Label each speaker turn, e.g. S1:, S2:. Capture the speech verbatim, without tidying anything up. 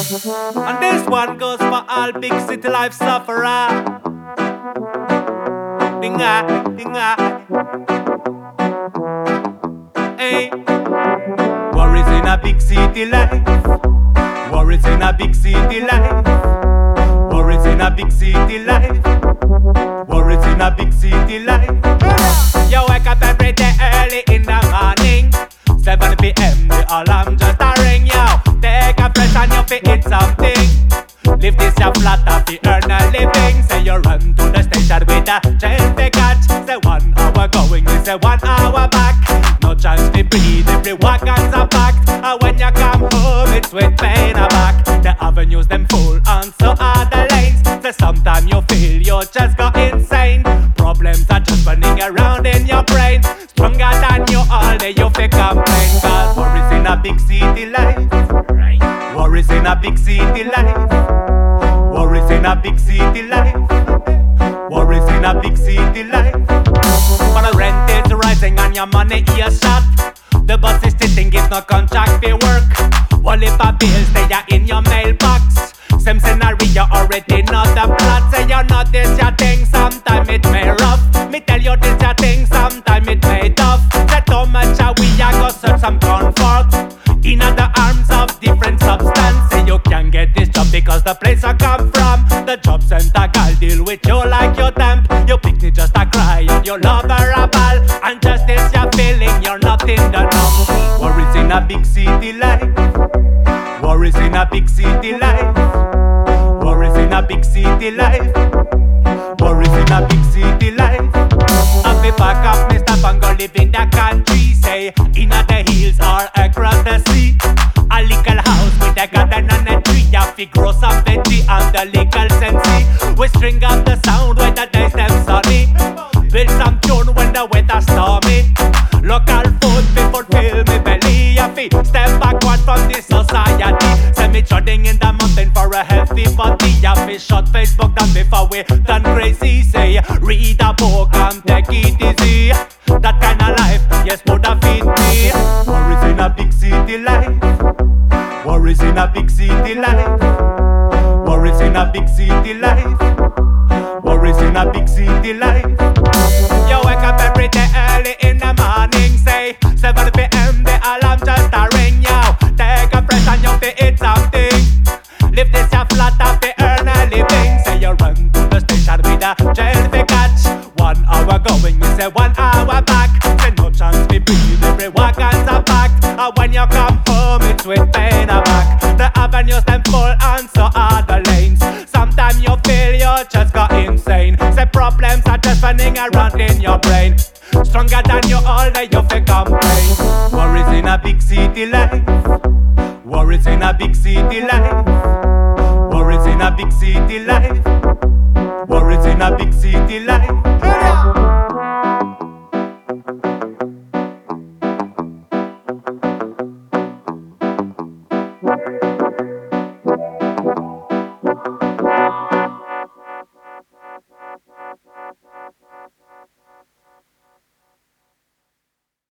S1: And this one goes for all big city life sufferer. Dinga, dinga. Hey. Worries in a big city life. Worries in a big city life. Worries in a big city life. Worries in a big city life. You wake up every day early in the morning. seven p.m. the alarm just a ring. Yo, take a fresh and you fi eat something. Live this your flat off the earn a living. Say you run to the station with a train to catch. Say one hour going, they say one hour back. No chance to breathe, every wagons are packed. And when you come home, it's with pain a back. The avenues them full and so are the lanes. Say sometime you feel you just go insane. Problems are just running around in your brain. Stronger than you all day you fi complain. Cause worries in a big city life. Worries in a big city life. Worries in a big city life. Worries in a big city life. But the rent is rising and your money is short. The bus is sitting, it's no contract pay work. All if a bills they are in your mailbox. Same scenario already know the plot. Say you know this your thing, sometime it may rough. Me tell you this your thing, sometime it may tough. Say too much a we a go search some comfort in the arms of different substance. Say you can get this job because the place I come from. The job center girl deal with you like you temp. You pick me just a cry and you love her a ball. And just this you're feeling you're not in the numb. Worries in a big city life. Worries in a big city life. Worries in a big city life. Worries in a big city life. I fi pack up me stuff and go live in the country. Say in the hills or across the sea. A little house with a garden and a tree. I fi grow some veggie and the legal sense. We string up the sound when the days them sunny. Build some tune when the weather stormy. Local food people fill me belly. I fi step backward from this society. Send me trotting in the mountain for a healthy body. I fi shut Facebook down before we done crazy. Say read a book and take it easy. That kind of life, yes, would have fit me. Worries in a big city life. Worries in a big city life. Worries in a big city life. Worries in a big city life. You wake up every day early in the morning. Say seven p.m. the alarm just a ring. Yo, take a fresh and you fi eat something. Live this your flat off the earn a living. Say you run to the station with a train to catch. One hour going, me say one hour back. Say no chance to breathe, every wagons are packed. And when you come home, it's with pain a back. The avenues them full and so are the lanes. Sometimes you feel you just go insane. Say problems are just running around in your brain. Stronger than you all day you fi complain. Worries in a big city life. Worries in a big city life. Worries in a big city life. Worries in a big city life. Hey,